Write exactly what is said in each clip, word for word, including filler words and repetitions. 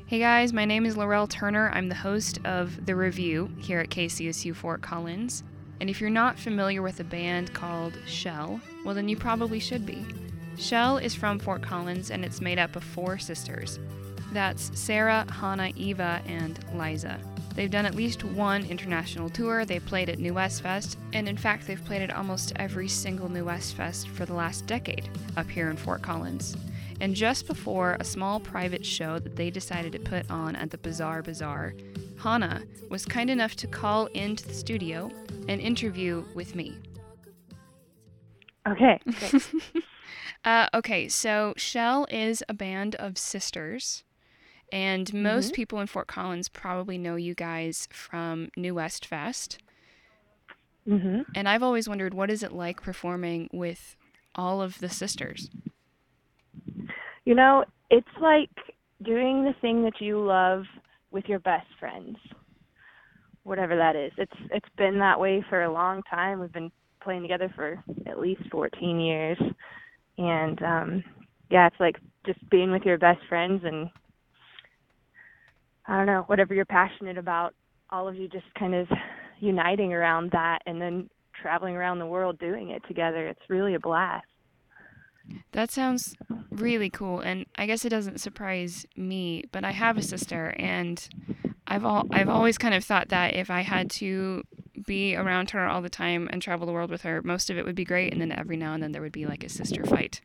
Hey guys, my name is Laurel Turner. I'm the host of The Review here at K C S U Fort Collins. And if you're not familiar with a band called Shell, well then you probably should be. Shell is from Fort Collins and it's made up of four sisters. That's Sarah, Hannah, Eva, and Liza. They've done at least one international tour. They played at New West Fest, and in fact they've played at almost every single New West Fest for the last decade up here in Fort Collins. And just before a small private show that they decided to put on at the Bazaar Bazaar, Hannah was kind enough to call into the studio and interview with me. Okay. uh, okay, so Shell is a band of sisters, and most mm-hmm. people in Fort Collins probably know you guys from New West Fest. Mm-hmm. And I've always wondered, what is it like performing with all of the sisters? You know, it's like doing the thing that you love with your best friends, whatever that is. It's it's been that way for a long time. We've been playing together for at least fourteen years, and um, yeah, it's like just being with your best friends, and I don't know, whatever you're passionate about, all of you just kind of uniting around that, and then traveling around the world doing it together. It's really a blast. That sounds really cool, and I guess it doesn't surprise me, but I have a sister, and I've all I've always kind of thought that if I had to be around her all the time and travel the world with her, most of it would be great, and then every now and then there would be like a sister fight.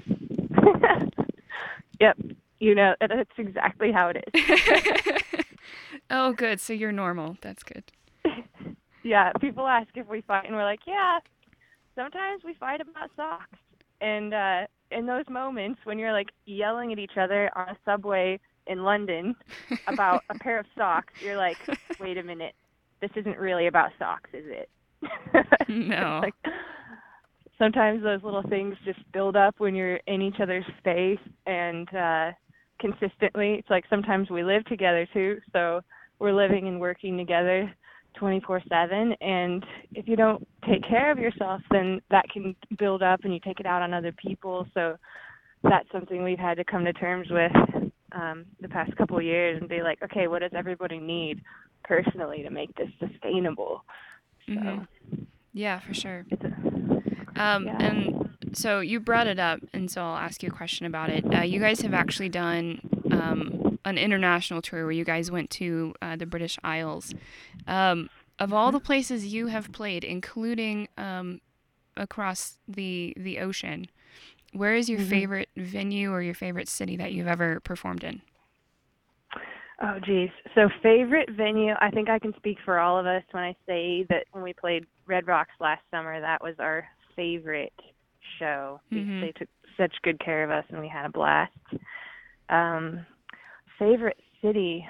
Yep, you know, that's exactly how it is. Oh, good. So you're normal. That's good. Yeah, people ask if we fight, and we're like, yeah, sometimes we fight about socks. And uh, in those moments when you're like yelling at each other on a subway in London about a pair of socks, you're like, wait a minute, this isn't really about socks, is it? No. Like, sometimes those little things just build up when you're in each other's space, and uh, consistently. It's like sometimes we live together too, so we're living and working together twenty-four seven, and if you don't take care of yourself, then that can build up and you take it out on other people. So that's something we've had to come to terms with um, the past couple of years and be like, okay, what does everybody need personally to make this sustainable? So, mm-hmm. Yeah, for sure. A, um, yeah. And so you brought it up, and so I'll ask you a question about it. Uh, you guys have actually done um, an international tour where you guys went to uh, the British Isles. Um, of all the places you have played, including um, across the the ocean, where is your mm-hmm. favorite venue or your favorite city that you've ever performed in? Oh, geez. So favorite venue, I think I can speak for all of us when I say that when we played Red Rocks last summer, that was our favorite show. Mm-hmm. They took such good care of us, and we had a blast. Um, favorite city,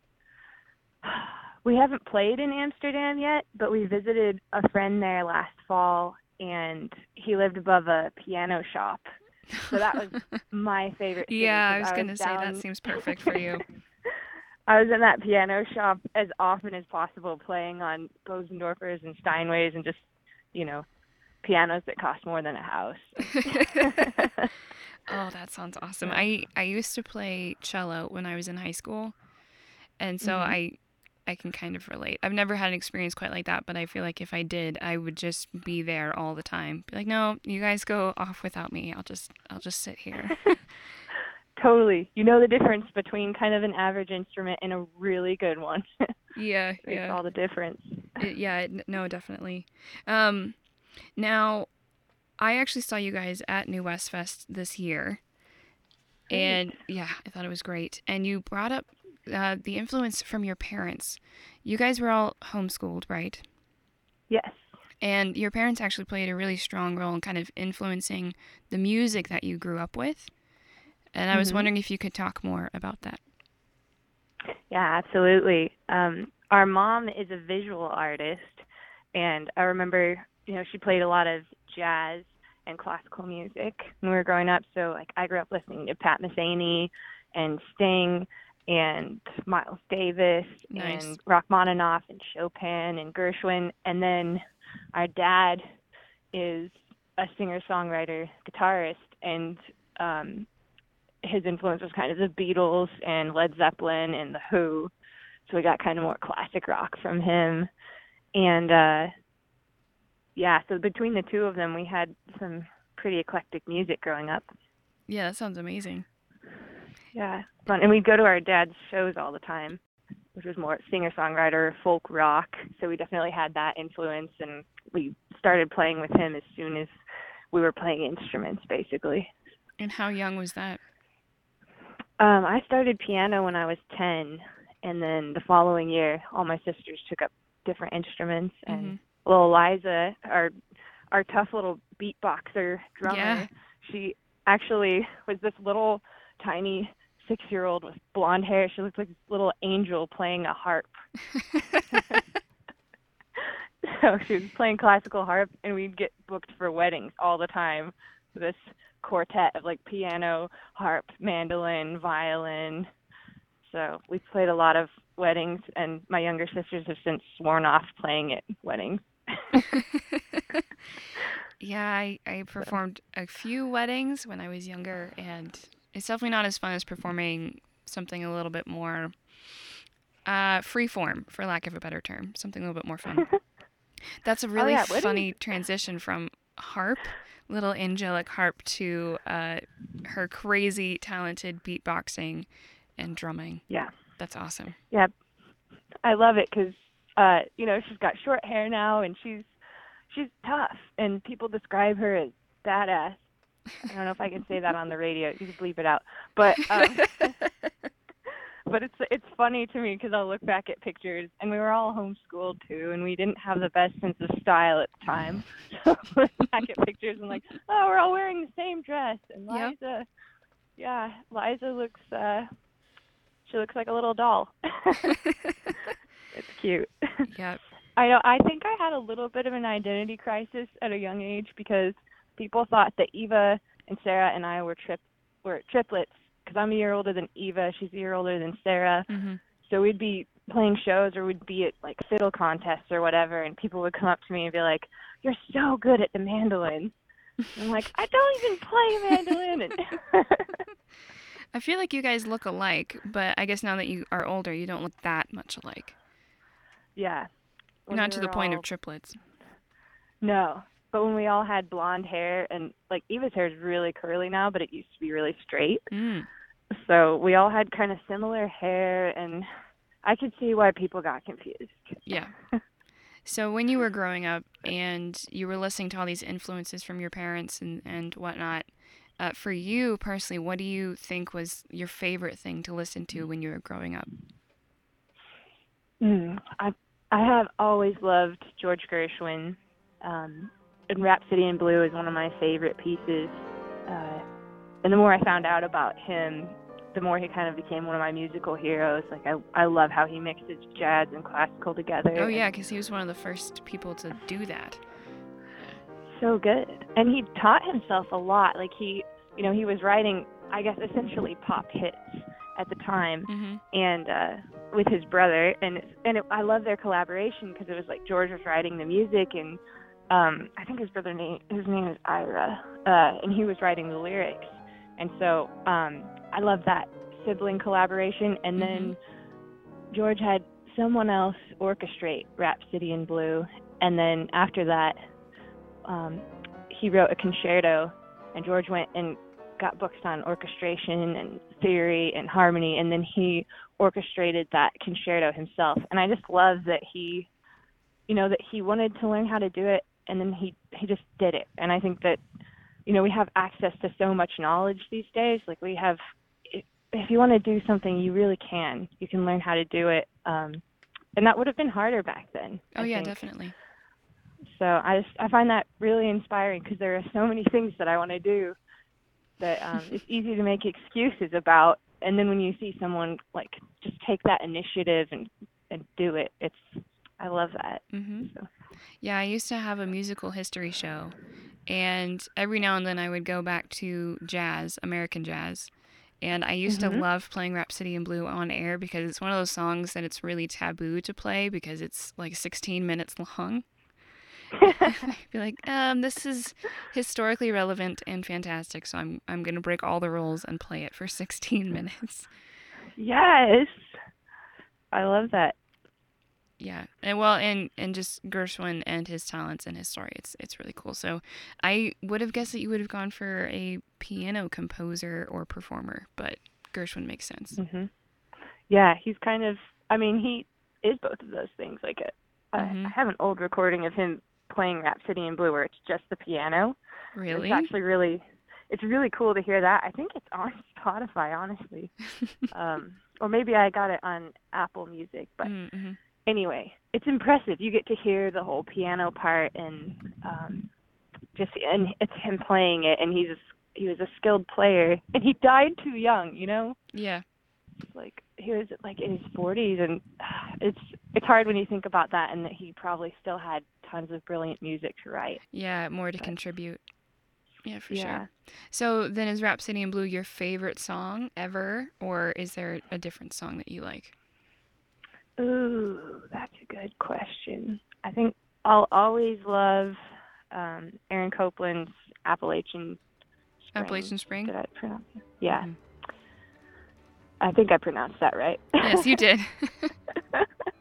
we haven't played in Amsterdam yet, but we visited a friend there last fall, and he lived above a piano shop. So that was my favorite city. Yeah, I was, was going to say down... that seems perfect for you. I was in that piano shop as often as possible, playing on Bosendorfers and Steinways and just, you know, pianos that cost more than a house. Oh, that sounds awesome. I, I used to play cello when I was in high school, and so mm-hmm. I I can kind of relate. I've never had an experience quite like that, but I feel like if I did, I would just be there all the time. Be like, no, you guys go off without me. I'll just I'll just sit here. Totally. You know the difference between kind of an average instrument and a really good one. Yeah, Makes yeah. all the difference. It, yeah, it, no, definitely. Um, now, I actually saw you guys at New West Fest this year. Great. And yeah, I thought it was great. And you brought up uh, the influence from your parents. You guys were all homeschooled, right? Yes. And your parents actually played a really strong role in kind of influencing the music that you grew up with. And I was mm-hmm. wondering if you could talk more about that. Yeah, absolutely. Um, our mom is a visual artist, and I remember, you know, she played a lot of jazz and classical music when we were growing up. So, like, I grew up listening to Pat Metheny and Sting and Miles Davis nice. and Rachmaninoff and Chopin and Gershwin. And then our dad is a singer-songwriter, guitarist, and um, his influence was kind of the Beatles and Led Zeppelin and the Who. So we got kind of more classic rock from him. And uh yeah, so between the two of them, we had some pretty eclectic music growing up. Yeah, that sounds amazing. Yeah, fun. And we'd go to our dad's shows all the time, which was more singer-songwriter, folk rock. So we definitely had that influence, and we started playing with him as soon as we were playing instruments, basically. And how young was that? Um, I started piano when I was ten, and then the following year, all my sisters took up different instruments, and mm-hmm. little Liza, our our tough little beatboxer drummer, yeah. she actually was this little tiny six-year-old with blonde hair. She looked like this little angel playing a harp. So she was playing classical harp, and we'd get booked for weddings all the time. This quartet of like piano, harp, mandolin, violin. So we played a lot of weddings, and my younger sisters have since sworn off playing at weddings. Yeah, I, I performed a few weddings when I was younger, and it's definitely not as fun as performing something a little bit more uh, free-form, for lack of a better term, something a little bit more fun. That's a really oh, yeah. funny transition from harp, little angelic harp, to uh, her crazy talented beatboxing and drumming. Yeah. That's awesome. Yeah. I love it because, uh, you know, she's got short hair now, and she's she's tough, and people describe her as badass. I don't know if I can say that on the radio. You can bleep it out. But um, but it's it's funny to me because I'll look back at pictures, and we were all homeschooled too, and we didn't have the best sense of style at the time. So I look back at pictures and like, oh, we're all wearing the same dress, and Liza, yep. yeah, Liza looks, uh, she looks like a little doll. It's cute. Yeah. I know. I think I had a little bit of an identity crisis at a young age because people thought that Eva and Sarah and I were trip were triplets because I'm a year older than Eva. She's a year older than Sarah. Mm-hmm. So we'd be playing shows or we'd be at like fiddle contests or whatever, and people would come up to me and be like, "You're so good at the mandolin." And I'm like, "I don't even play mandolin." I feel like you guys look alike, but I guess now that you are older, you don't look that much alike. Yeah. When Not to the point all... of triplets. No. But when we all had blonde hair, and like Eva's hair is really curly now, but it used to be really straight. Mm. So we all had kind of similar hair, and I could see why people got confused. Yeah. So when you were growing up and you were listening to all these influences from your parents and, and whatnot, uh, for you personally, what do you think was your favorite thing to listen to when you were growing up? Mm, I I have always loved George Gershwin. Um, and Rhapsody in Blue is one of my favorite pieces. Uh, and the more I found out about him, the more he kind of became one of my musical heroes. Like I, I love how he mixes jazz and classical together. Oh yeah, because he was one of the first people to do that. So good. And he taught himself a lot. Like he, you know, he was writing, I guess, essentially pop hits at the time, mm-hmm. and uh, with his brother. And and it, I love their collaboration because it was like George was writing the music, and um, I think his brother name his name is Ira, uh, and he was writing the lyrics. And so um, I love that sibling collaboration. And then mm-hmm. George had someone else orchestrate Rhapsody in Blue, and then after that, um, he wrote a concerto, and George went and got books on orchestration and theory and harmony, and then he orchestrated that concerto himself. And I just love that he, you know, that he wanted to learn how to do it, and then he he just did it. And I think that, you know, we have access to so much knowledge these days. Like we have, if you want to do something, you really can. You can learn how to do it, um, and that would have been harder back then. Oh I yeah, think. Definitely. So I just I find that really inspiring because there are so many things that I want to do that um, it's easy to make excuses about, and then when you see someone like just take that initiative and and do it, it's I love that. Mm-hmm. So. Yeah, I used to have a musical history show, and every now and then I would go back to jazz, American jazz, and I used mm-hmm. to love playing Rhapsody in Blue on air because it's one of those songs that it's really taboo to play because it's like sixteen minutes long. I'd be like, um, this is historically relevant and fantastic, so I'm I'm gonna break all the rules and play it for sixteen minutes. Yes. I love that. Yeah, and well, and and just Gershwin and his talents and his story, it's it's really cool. So I would have guessed that you would have gone for a piano composer or performer, but Gershwin makes sense. Mhm. Yeah, he's kind of, I mean, he is both of those things. Like, uh, Mm-hmm. I have an old recording of him playing Rhapsody in Blue where it's just the piano. It's Really? actually really, it's really cool to hear that. I think it's on Spotify, honestly. Um, or maybe I got it on Apple Music, but Mm-hmm. anyway, it's impressive. You get to hear the whole piano part, and um, just and it's him playing it, and he's a, he was a skilled player, and he died too young. You know, Yeah. like he was like in his forties, and uh, it's it's hard when you think about that, and that he probably still had tons of brilliant music to write. Yeah, more to But contribute. Yeah, for yeah. sure. So then is Rhapsody in Blue your favorite song ever, or is there a different song that you like? Ooh, that's a good question. I think I'll always love um, Aaron Copland's Appalachian Spring. Appalachian Spring? Did I pronounce it? Yeah. Mhm. I think I pronounced that right. Yes, you did. uh,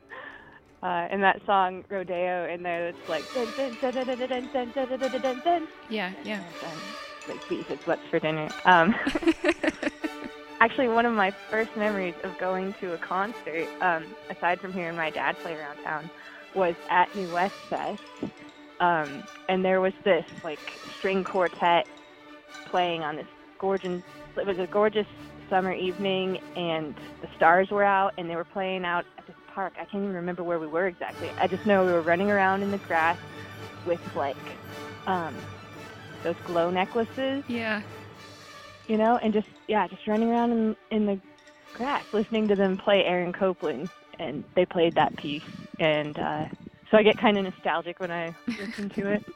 and that song Rodeo in there, it's like dun, dun, dun, dun, dun, dun, dun, dun, dun, dun, dun, dun. Yeah, yeah. And, like beef is what's for dinner. Um, actually, one of my first memories of going to a concert, um, aside from hearing my dad play around town, was at New West Fest. Um, and there was this like string quartet playing on this gorgeous. It was a gorgeous summer evening, and the stars were out, and they were playing out at this park. I can't even remember where we were exactly. I just know we were running around in the grass with like um, those glow necklaces, Yeah. you know, and just yeah, just running around in, in the grass, listening to them play Aaron Copland, and they played that piece, and uh, so I get kind of nostalgic when I listen to it.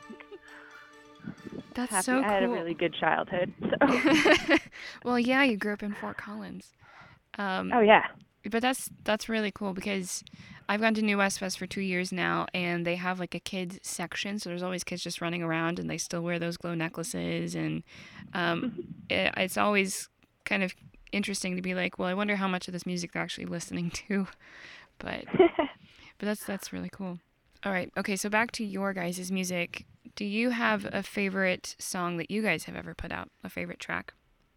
That's Happy. so cool. I had a really good childhood. So. Well, yeah, you grew up in Fort Collins. Um, Oh yeah. But that's that's really cool because I've gone to New West Fest for two years now, and they have like a kids section, so there's always kids just running around, and they still wear those glow necklaces, and um, it, it's always kind of interesting to be like, well, I wonder how much of this music they're actually listening to, but but that's that's really cool. All right, okay, so back to your guys' music. Do you have a favorite song that you guys have ever put out? A favorite track?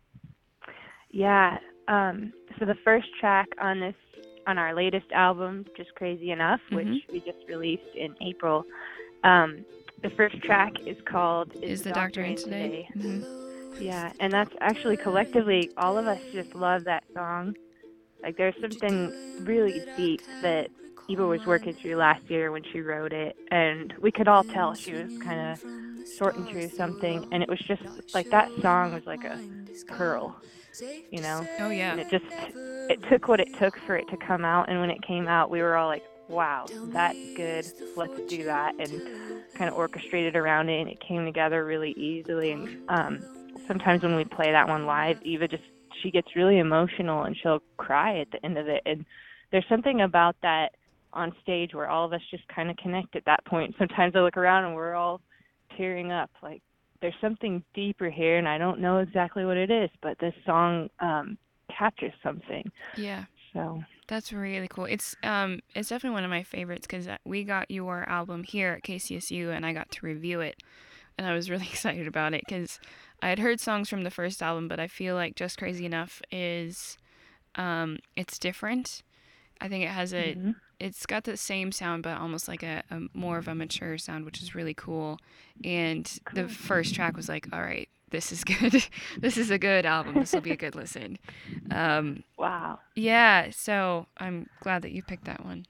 Yeah. Um, so the first track on this, on our latest album, Just Crazy Enough, which Mhm. we just released in April, um, the first track is called Is, Is the Doctor in Today? Mhm. Yeah, and that's actually collectively, all of us just love that song. Like there's something really deep that Eva was working through last year when she wrote it, and we could all tell she was kind of sorting through something, and it was just like that song was like a pearl, you know? Oh yeah. And it just, it took what it took for it to come out, and when it came out, we were all like, wow, that's good, let's do that, and kind of orchestrated around it, and it came together really easily. And um, sometimes when we play that one live, Eva just, she gets really emotional, and she'll cry at the end of it, and there's something about that on stage where all of us just kind of connect at that point. Sometimes I look around and we're all tearing up, like there's something deeper here, and I don't know exactly what it is, but this song um, captures something. Yeah. So that's really cool. It's um it's definitely one of my favorites because we got your album here at K C S U and I got to review it, and I was really excited about it because I had heard songs from the first album, but I feel like Just Crazy Enough is um it's different. I think it has a mm-hmm. It's got the same sound, but almost like a, a more of a mature sound, which is really cool. And cool. The first track was like, all right, this is good. This is a good album. This will be a good listen. Um, Wow. yeah, so I'm glad that you picked that one.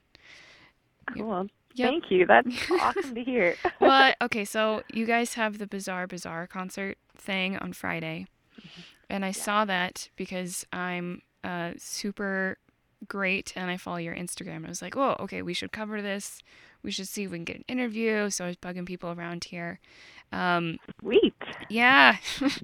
Cool. Yep. Thank you. That's awesome to hear. Well, okay, so you guys have the Bizarre Bazaar concert thing on Friday. And I yeah. saw that because I'm uh, super great and I follow your Instagram. I was like, oh, okay, we should cover this. We should see if we can get an interview. So I was bugging people around here. Um, Sweet. Yeah.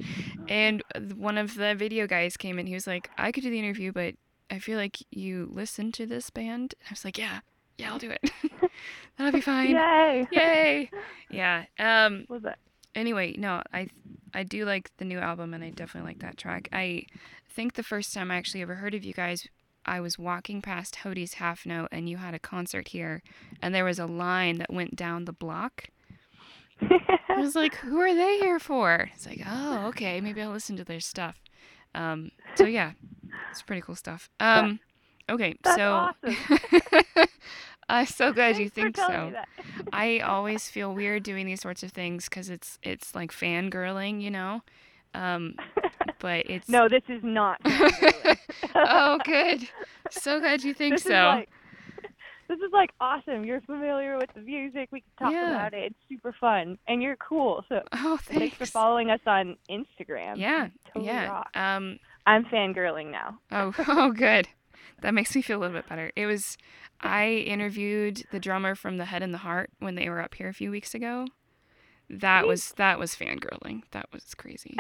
And one of the video guys came in. He was like, I could do the interview, but I feel like you listen to this band. I was like, yeah, Yeah, I'll do it. That'll be fine. Yay! Yay! Yeah. Um. What was that? Anyway, no, I I do like the new album, and I definitely like that track. I think the first time I actually ever heard of you guys, I was walking past Hodie's Half Note, and you had a concert here, and there was a line that went down the block. I was like, who are they here for? It's like, oh, okay, maybe I'll listen to their stuff. Um, so yeah, it's pretty cool stuff. Um, okay, That's so awesome. I'm so glad Thanks you think for telling so. me that. I always feel weird doing these sorts of things because it's it's like fangirling, you know. Um, but it's No, this is not. oh, good. So glad you think this so. Is like, this is like awesome. You're familiar with the music. We can talk Yeah. about it. It's super fun, and you're cool. So Oh, thanks. thanks for following us on Instagram. Yeah, You totally yeah. rock. Um, I'm fangirling now. oh, oh, good. That makes me feel a little bit better. It was, I interviewed the drummer from The Head and the Heart when they were up here a few weeks ago. That Sweet. was that was fangirling. That was crazy.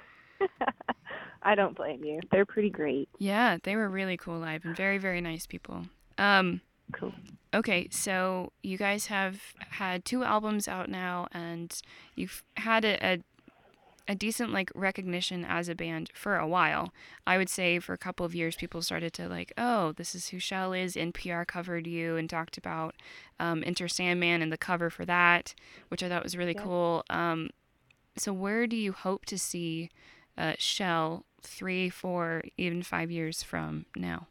I don't blame you. They're pretty great. Yeah, they were really cool live and very, very nice people. Um, Cool. okay, so you guys have had two albums out now, and you've had a, a a decent like recognition as a band for a while. I would say for a couple of years, people started to like, oh, this is who Shell is. N P R covered you and talked about um, Enter Sandman and the cover for that, which I thought was really Yeah. cool. Um, so where do you hope to see uh, Shell three, four, even five years from now?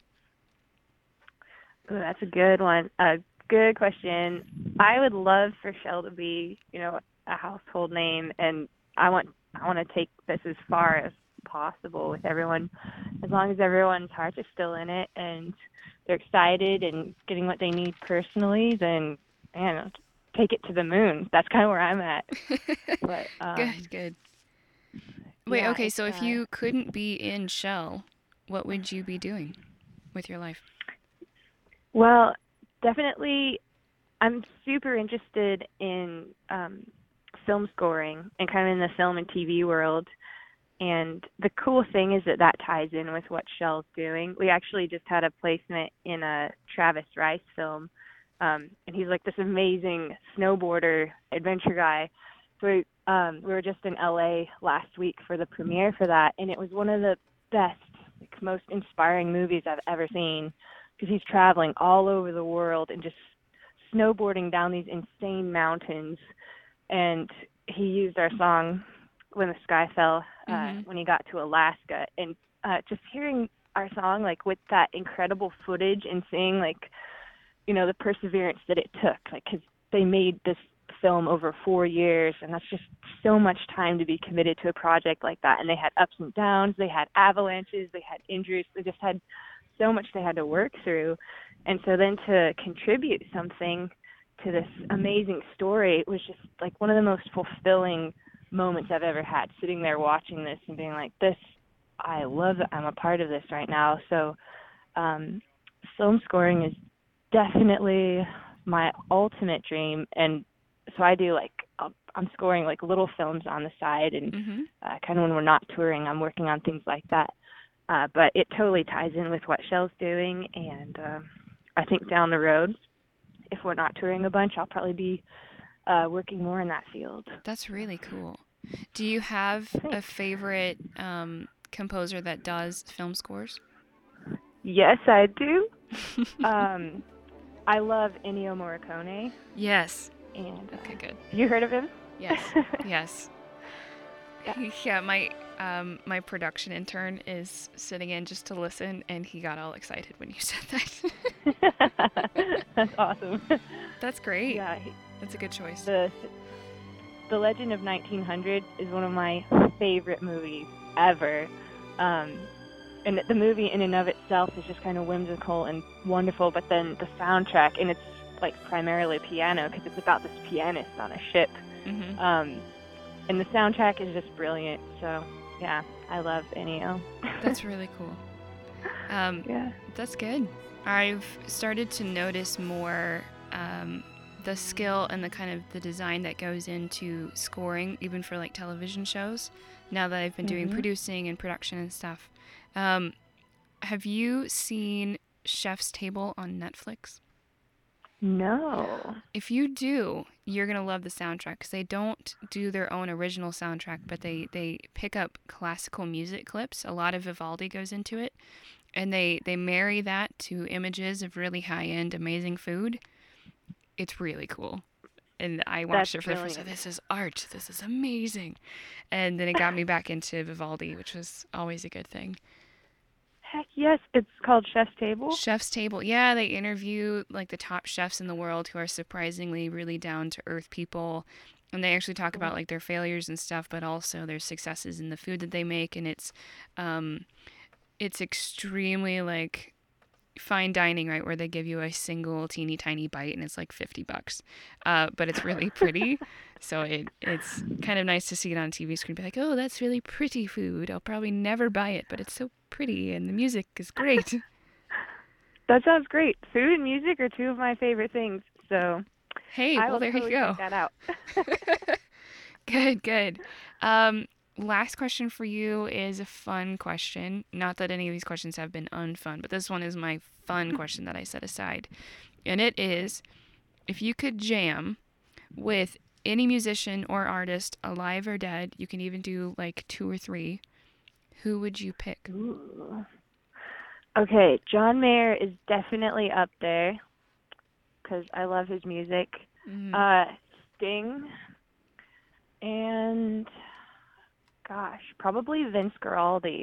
Ooh, that's a good one. A good question. I would love for Shell to be, you know, a household name, and I want I want to take this as far as possible with everyone, as long as everyone's hearts are still in it and they're excited and getting what they need personally. Then, man, take it to the moon. That's kind of where I'm at. But um, Good, good. Wait, yeah, okay, it's, so if uh, you couldn't be in Shell, what would you be doing with your life? Well, definitely, I'm super interested in um, film scoring and kind of in the film and T V world. And the cool thing is that that ties in with what Shell's doing. We actually just had a placement in a Travis Rice film, um, and he's like this amazing snowboarder, adventure guy. So we, um, we were just in L A last week for the premiere for that, and it was one of the best, like, most inspiring movies I've ever seen, because he's traveling all over the world and just snowboarding down these insane mountains. And he used our song When the Sky Fell uh, Mm-hmm. when he got to Alaska. And uh, just hearing our song, like, with that incredible footage and seeing, like, you know, the perseverance that it took, like, because they made this film over four years, and that's just so much time to be committed to a project like that. And they had ups and downs, they had avalanches, they had injuries, they just had so much they had to work through. And so then to contribute something to this amazing story, it was just like one of the most fulfilling moments I've ever had, sitting there watching this and being like, this, I love it. I'm a part of this right now. So um, film scoring is definitely my ultimate dream. And so I do like, I'll, I'm scoring like little films on the side, and Mm-hmm. uh, kind of when we're not touring, I'm working on things like that. Uh, but it totally ties in with what Shell's doing, and um, I think down the road, if we're not touring a bunch, I'll probably be uh, working more in that field. That's really cool. Do you have a favorite um, composer that does film scores? Yes, I do. um, I love Ennio Morricone. Yes. And uh, Okay, good. you heard of him? Yes. Yes. Yeah. Yeah, my um my production intern is sitting in just to listen, and he got all excited when you said that. That's awesome. That's great. Yeah, he, That's a good choice. the The Legend of nineteen hundred is one of my favorite movies ever. Um, and the movie in and of itself is just kind of whimsical and wonderful, but then the soundtrack, and it's like primarily piano because it's about this pianist on a ship. Mm-hmm. Um, and the soundtrack is just brilliant. So, yeah, I love Ennio. That's really cool. Um, Yeah. That's good. I've started to notice more um, the skill and the kind of the design that goes into scoring, even for like television shows, now that I've been doing Mhm. producing and production and stuff. Um, have you seen Chef's Table on Netflix? No. If you do, you're gonna love the soundtrack because they don't do their own original soundtrack, but they they pick up classical music clips. A lot of Vivaldi goes into it, and they they marry that to images of really high end, amazing food. It's really cool. And I watched That's it for the first time. brilliant. This is art. This is amazing. And then it got me back into Vivaldi, which was always a good thing. Heck yes, it's called Chef's Table. Chef's Table. Yeah, they interview like the top chefs in the world who are surprisingly really down to earth people. And they actually talk about like their failures and stuff, but also their successes in the food that they make. And it's um it's extremely like fine dining, right, where they give you a single teeny tiny bite and it's like fifty bucks. Uh, but it's really pretty. So it it's kind of nice to see it on a T V screen, be like, oh, that's really pretty food. I'll probably never buy it, but it's so pretty and the music is great. That sounds great. Food and music are two of my favorite things, so Hey, I well, will there totally you go. check that out. Good, good. Um, last question for you is a fun question. Not that any of these questions have been unfun, but this one is my fun question that I set aside. And it is, if you could jam with any musician or artist, alive or dead, you can even do like two or three, who would you pick? Ooh. Okay, John Mayer is definitely up there because I love his music. Mm. Uh, Sting, and gosh, probably Vince Guaraldi.